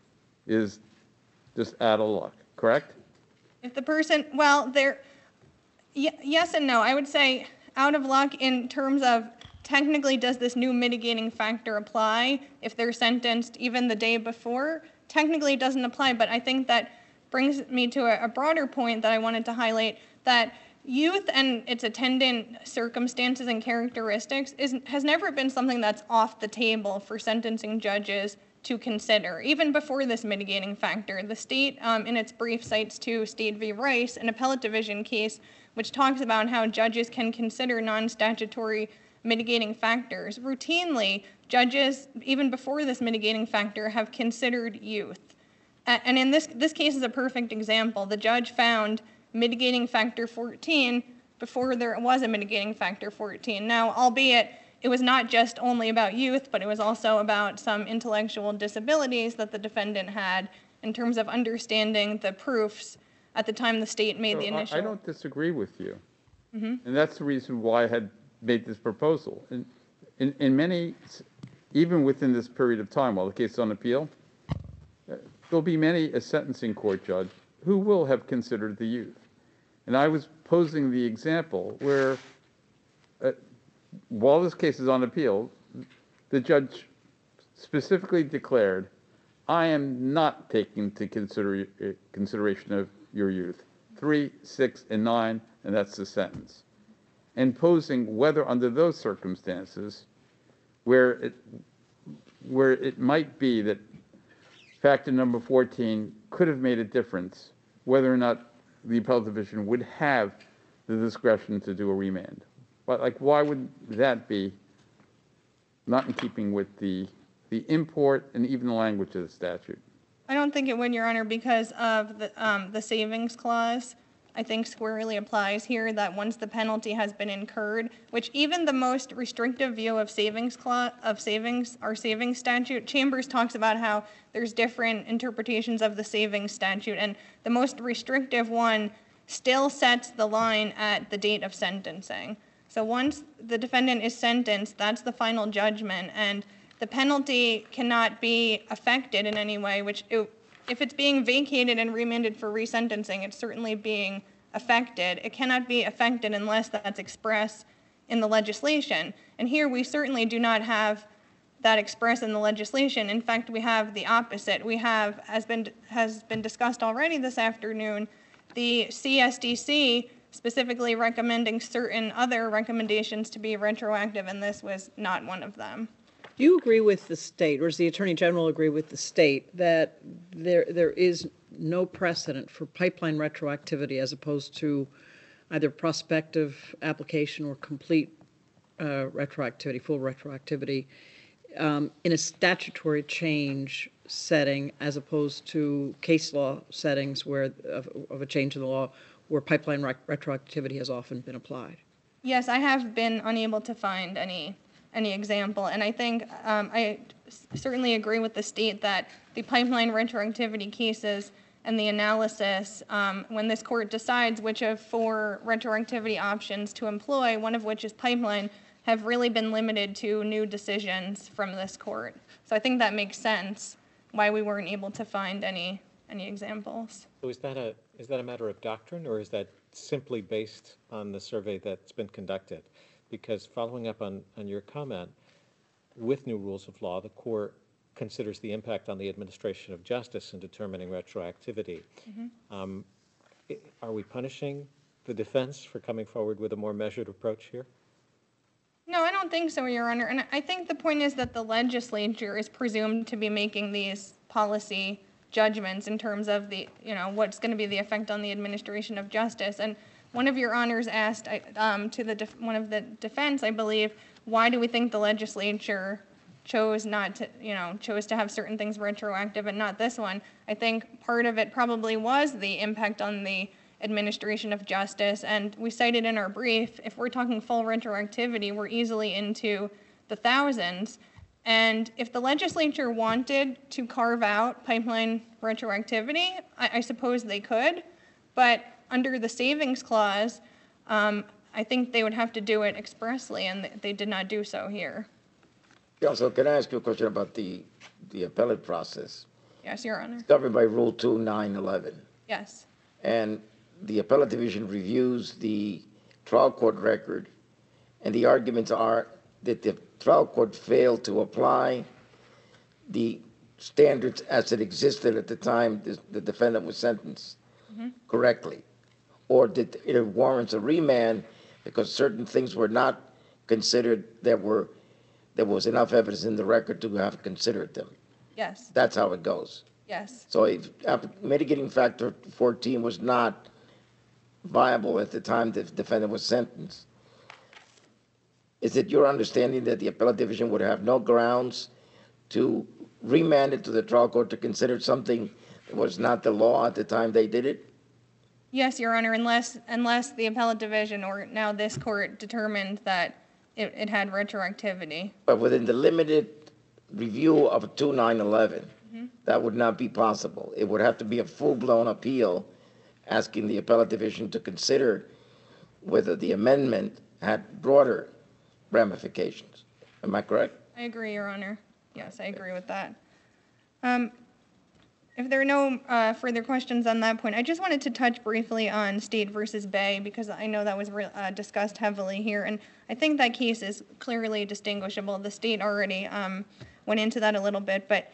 is just out of luck, correct? If the person, well, they're, y- yes and no. I would say out of luck in terms of technically does this new mitigating factor apply if they're sentenced even the day before? Technically it doesn't apply, but I think that brings me to a, a broader point that I wanted to highlight, that youth and its attendant circumstances and characteristics is, has never been something that's off the table for sentencing judges to consider. Even before this mitigating factor, the state um, in its brief cites to State v. Rice, an appellate division case, which talks about how judges can consider non-statutory mitigating factors. Routinely, judges, even before this mitigating factor, have considered youth. And in this, this case is a perfect example. The judge found mitigating factor fourteen before there was a mitigating factor fourteen. Now, albeit it was not just only about youth, but it was also about some intellectual disabilities that the defendant had in terms of understanding the proofs at the time the state made So the initial. I, I don't disagree with you. Mm-hmm. And that's the reason why I had made this proposal. In, in, in many, even within this period of time, while the case is on appeal, uh, there'll be many a sentencing court judge who will have considered the youth. And I was posing the example where, uh, while this case is on appeal, the judge specifically declared, I am not taking into consider, uh, consideration of your youth. Three, six, and nine, and that's the sentence. And posing whether under those circumstances, where it, where it might be that factor number fourteen could have made a difference, whether or not the appellate division would have the discretion to do a remand. But like, why would that be not in keeping with the, the import and even the language of the statute? I don't think it would, Your Honor, because of the, um, the savings clause. I think squarely applies here that once the penalty has been incurred, which even the most restrictive view of savings clause, of savings, our savings statute, Chambers talks about how there's different interpretations of the savings statute, and the most restrictive one still sets the line at the date of sentencing. So once the defendant is sentenced, that's the final judgment, and the penalty cannot be affected in any way, which it, if it's being vacated and remanded for resentencing, it's certainly being affected. It cannot be affected unless that's expressed in the legislation. And here we certainly do not have that expressed in the legislation. In fact, we have the opposite. We have, as been, has been discussed already this afternoon, the C S D C specifically recommending certain other recommendations to be retroactive, and this was not one of them. Do you agree with the state, or does the Attorney General agree with the state, that there there is no precedent for pipeline retroactivity as opposed to either prospective application or complete uh, retroactivity, full retroactivity, um, in a statutory change setting as opposed to case law settings where of, of a change in the law where pipeline re- retroactivity has often been applied? Yes, I have been unable to find any any example. And I think um, I certainly agree with the state that the pipeline retroactivity cases and the analysis, um, when this court decides which of four retroactivity options to employ, one of which is pipeline, have really been limited to new decisions from this court. So I think that makes sense why we weren't able to find any any examples. So is that a is that a matter of doctrine, or is that simply based on the survey that's been conducted? Because following up on, on your comment, with new rules of law, the court considers the impact on the administration of justice in determining retroactivity. Mm-hmm. um, are we punishing the defense for coming forward with a more measured approach here? No, I don't think so, Your Honor. And I think the point is that the legislature is presumed to be making these policy judgments in terms of the, you know, what's going to be the effect on the administration of justice. And one of Your Honors asked um, to the def- one of the defense, I believe, why do we think the legislature chose not to, you know, chose to have certain things retroactive and not this one? I think part of it probably was the impact on the administration of justice. And we cited in our brief, if we're talking full retroactivity, we're easily into the thousands. And if the legislature wanted to carve out pipeline retroactivity, I, I suppose they could. But under the savings clause, um, I think they would have to do it expressly, and they did not do so here. Counsel, can I ask you a question about the, the appellate process? Yes, Your Honor. It's governed by Rule two nine eleven. Yes. And the appellate division reviews the trial court record, and the arguments are that the trial court failed to apply the standards as it existed at the time the, the defendant was sentenced mm-hmm. correctly, or that it warrants a remand because certain things were not considered that were there was enough evidence in the record to have considered them. Yes. That's how it goes. Yes. So if mitigating factor fourteen was not viable at the time the defendant was sentenced, is it your understanding that the appellate division would have no grounds to remand it to the trial court to consider something that was not the law at the time they did it? Yes, Your Honor, unless unless the appellate division or now this court determined that it, it had retroactivity. But within the limited review of two nine eleven, mm-hmm. that would not be possible. It would have to be a full-blown appeal asking the appellate division to consider whether the amendment had broader ramifications. Am I correct? I agree, Your Honor. Yes, I agree with that. Um, if there are no uh, further questions on that point, I just wanted to touch briefly on State versus Bay because I know that was re- uh, discussed heavily here, and I think that case is clearly distinguishable. The state already um, went into that a little bit, but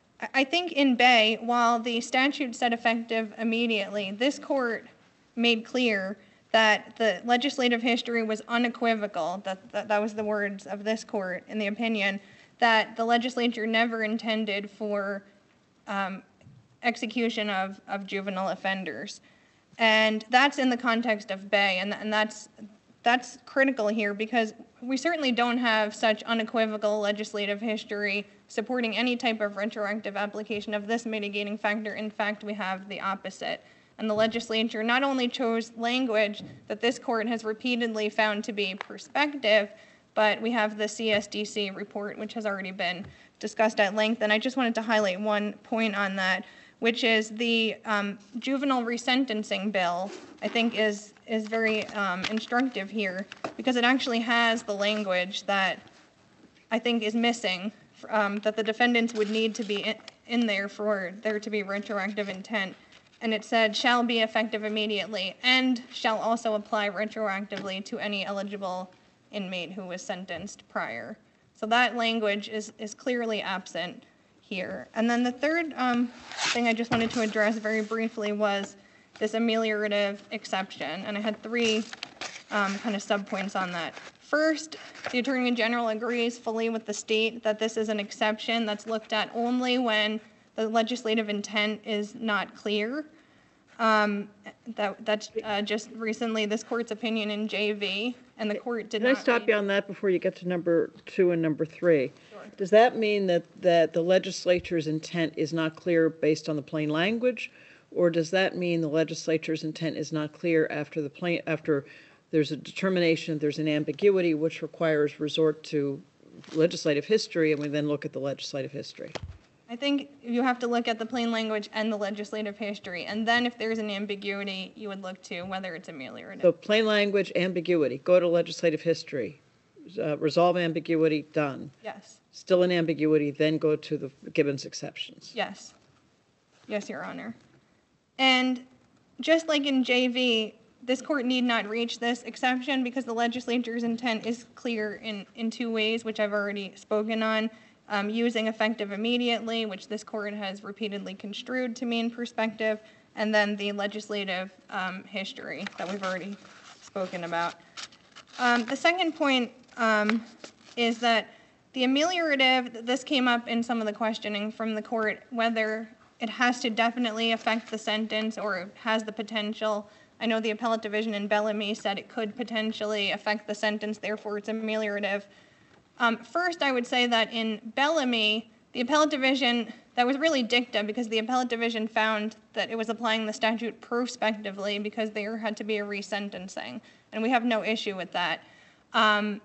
I think in Bay, while the statute said effective immediately, this court made clear that the legislative history was unequivocal, that, that that was the words of this court in the opinion, that the legislature never intended for um, execution of, of juvenile offenders. And that's in the context of Bay, and, and that's that's critical here because we certainly don't have such unequivocal legislative history supporting any type of retroactive application of this mitigating factor. In fact, we have the opposite. And the legislature not only chose language that this court has repeatedly found to be prospective, but we have the C S D C report, which has already been discussed at length. And I just wanted to highlight one point on that, which is the um, juvenile resentencing bill, I think is, is very um, instructive here because it actually has the language that I think is missing, um, that the defendants would need to be in, in there for there to be retroactive intent. And it said, shall be effective immediately and shall also apply retroactively to any eligible inmate who was sentenced prior. So that language is, is clearly absent here. And then the third um, thing I just wanted to address very briefly was this ameliorative exception. And I had three um, kind of subpoints on that. First, the Attorney General agrees fully with the state that this is an exception that's looked at only when the legislative intent is not clear. Um, that that's uh, just recently this court's opinion in J V, and the court did Can not. I stop read- you on that before you get to number two and number three? Sure. Does that mean that, that the legislature's intent is not clear based on the plain language? Or does that mean the legislature's intent is not clear after the plain, after there's a determination, there's an ambiguity which requires resort to legislative history, and we then look at the legislative history. I think you have to look at the plain language and the legislative history, and then if there's an ambiguity, you would look to whether it's ameliorative. So plain language, ambiguity, go to legislative history, uh, resolve ambiguity, done. Yes, Still an ambiguity, then go to the Gibbons exceptions. yes. Yes, Your Honor. And just like in J V, this court need not reach this exception because the legislature's intent is clear in, in two ways, which I've already spoken on. Um, using effective immediately, which this court has repeatedly construed to mean prospective, and then the legislative um, history that we've already spoken about. Um, the second point um, is that the ameliorative, this came up in some of the questioning from the court, whether it has to definitely affect the sentence or it has the potential. I know the appellate division in Bellamy said it could potentially affect the sentence, therefore it's ameliorative. Um, first, I would say that in Bellamy, the appellate division, that was really dicta because the appellate division found that it was applying the statute prospectively because there had to be a resentencing, and we have no issue with that. Um,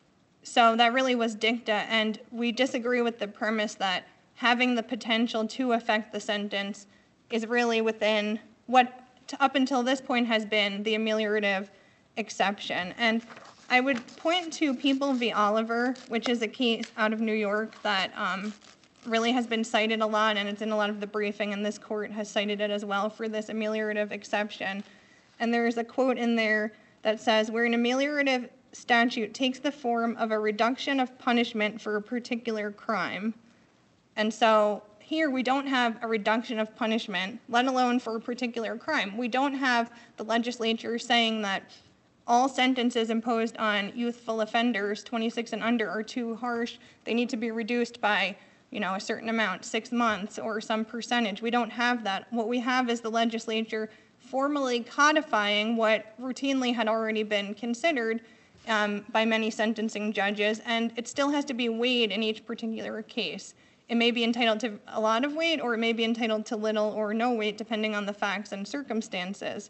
so that really was dicta, and we disagree with the premise that having the potential to affect the sentence is really within what to, up until this point has been the ameliorative exception. And I would point to People v. Oliver, which is a case out of New York that um, really has been cited a lot, and it's in a lot of the briefing, and this court has cited it as well for this ameliorative exception. And there's a quote in there that says, where an ameliorative statute takes the form of a reduction of punishment for a particular crime. And so here we don't have a reduction of punishment, let alone for a particular crime. We don't have the legislature saying that all sentences imposed on youthful offenders, twenty-six and under, are too harsh. They need to be reduced by, you know, a certain amount, six months or some percentage. We don't have that. What we have is the legislature formally codifying what routinely had already been considered um, by many sentencing judges, and it still has to be weighed in each particular case. It may be entitled to a lot of weight, or it may be entitled to little or no weight, depending on the facts and circumstances.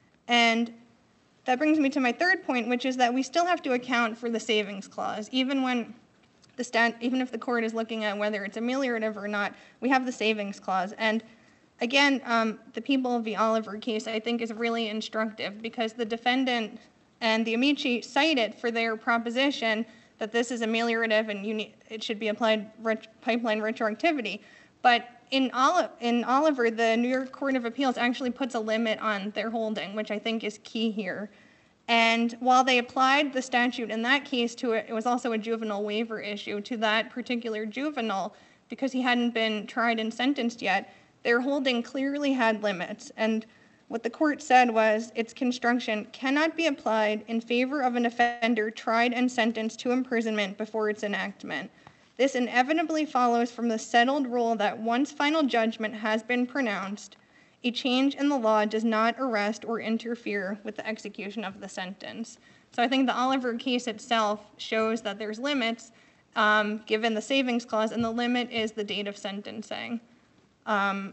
And that brings me to my third point, which is that we still have to account for the savings clause. Even when the stat, even if the court is looking at whether it's ameliorative or not, we have the savings clause. And again, um, the People v. Oliver case, I think, is really instructive because the defendant and the amici cite it for their proposition that this is ameliorative and you need, it should be applied ret- pipeline retroactivity. But in, Oli- in Oliver, the New York Court of Appeals actually puts a limit on their holding, which I think is key here. And while they applied the statute in that case to it, it was also a juvenile waiver issue to that particular juvenile because he hadn't been tried and sentenced yet. Their holding clearly had limits. And what the court said was its construction cannot be applied in favor of an offender tried and sentenced to imprisonment before its enactment. This inevitably follows from the settled rule that once final judgment has been pronounced, a change in the law does not arrest or interfere with the execution of the sentence. So I think the Oliver case itself shows that there's limits um, given the savings clause, and the limit is the date of sentencing. Um,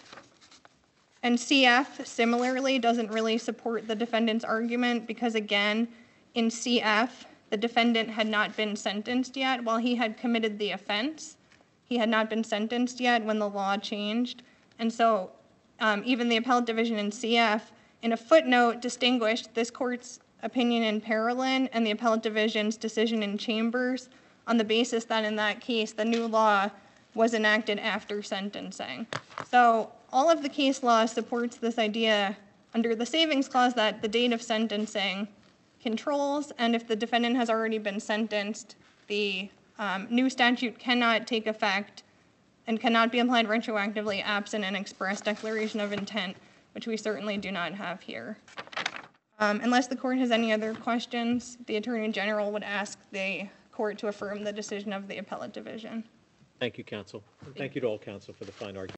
and C F, similarly, doesn't really support the defendant's argument because, again, in C F, the defendant had not been sentenced yet while he had committed the offense. He had not been sentenced yet when the law changed. And so um, even the appellate division in C F, in a footnote, distinguished this court's opinion in Parolin and the appellate division's decision in Chambers on the basis that in that case, the new law was enacted after sentencing. So all of the case law supports this idea under the savings clause that the date of sentencing controls, and if the defendant has already been sentenced, the um, new statute cannot take effect and cannot be applied retroactively absent an express declaration of intent, which we certainly do not have here. Um, unless the court has any other questions, the Attorney General would ask the court to affirm the decision of the appellate division. Thank you, counsel. And thank you to all counsel for the fine argument.